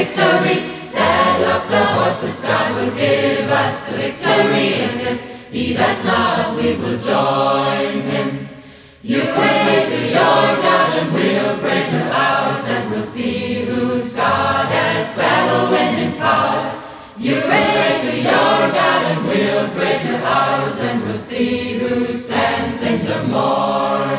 victory. Saddle up the horses, God will give us the victory. And if He does not, we will join Him. You pray to your God and we'll pray to ours, and we'll see whose God has battle-winning power. You pray to your God and we'll pray to ours, and we'll see who stands in the morning.